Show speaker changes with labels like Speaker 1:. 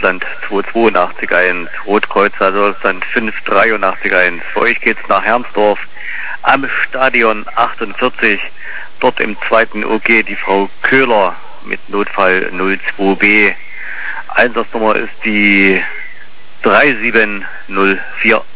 Speaker 1: Deutschland 2881, Rotkreuzer Deutschland 5881. Für euch geht's nach Hermsdorf am Stadion 48. Dort im zweiten OG die Frau Köhler mit Notfall 02B. Einsatznummer ist die 3704.